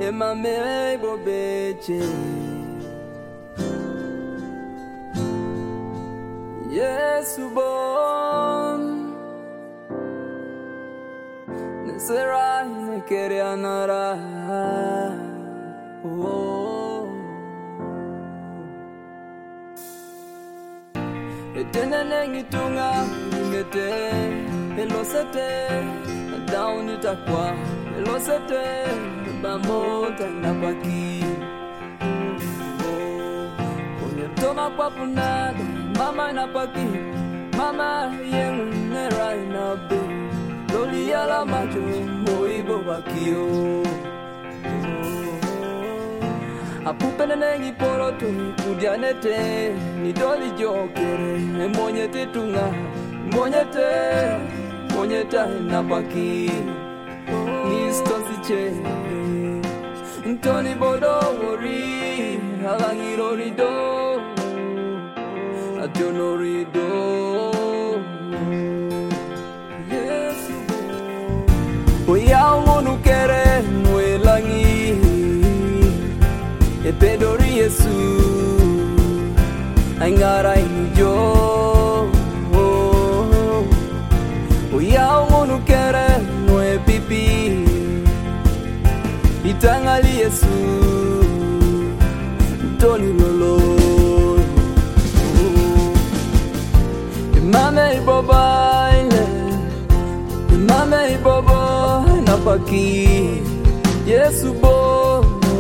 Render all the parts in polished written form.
emame bobeche Yesu bon Nesera nekere anara Etene ngitunga ngete elosete down itakwa elosete bamota napaki Toma kwa punada mama napaki mama yengu right now be loli ala macho moibo bakio apupene nengi poroto kudianete ni doli jokere monyete tunga monyeta napaki nisto siche Ntoni bodo wori halangiro rido Ajono rido Yesu Oya wonu kere mwelangi Epedori Yesu Angara injo Oya wonu kere mwe pipi Itangali Yesu Toni lolo Mame iboba ile Mame iboba napaki Yesu bo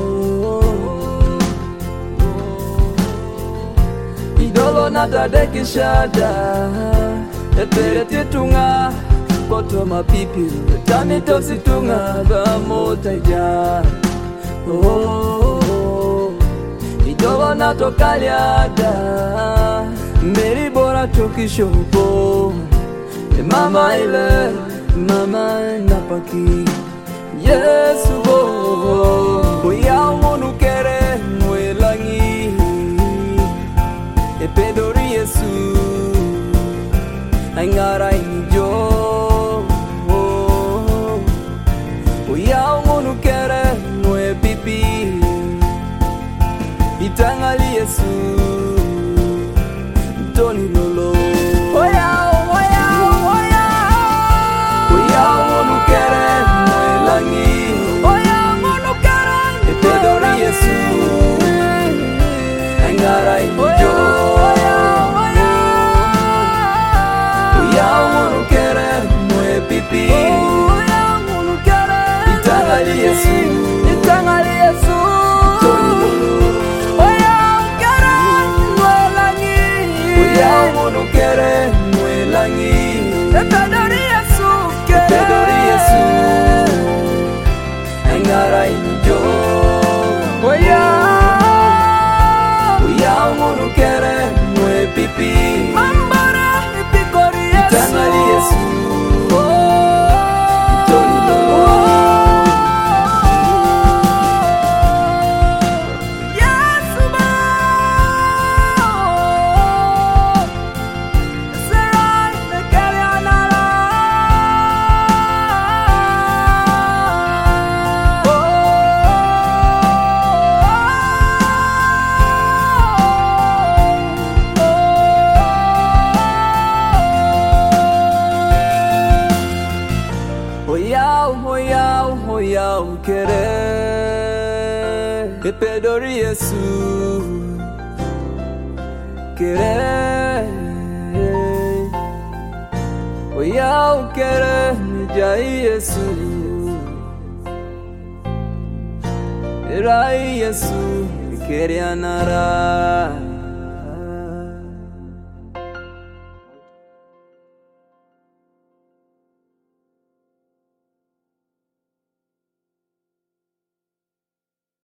Idolo natadeki shada Etere titunga Poto mapipi Tami tosi tunga Bamota ija Idolo natokaliada Meri bora chokishopo Mama ile Mama napaki Yesu bo Oya wonu kere mwelangi Epedori Yesu Angara injo Oya wonu kere mwe pipi Itangali Yesu Toni lolo Oya wonu kere mwelangi wonu kere Epedori Yesu Angara injo Oya wonu kere mwe pipi Itangali Yesu Toni lolo Wonu kere mwelangi Epedori Yesu Angara injo Wonu kere mwe pipi Mambara ipikori Yesu Itangali Yesu Toni lolo Oya ukere Epedori Yesu Kere Oya ukere Nijai Yesu Erai Yesu Kere anara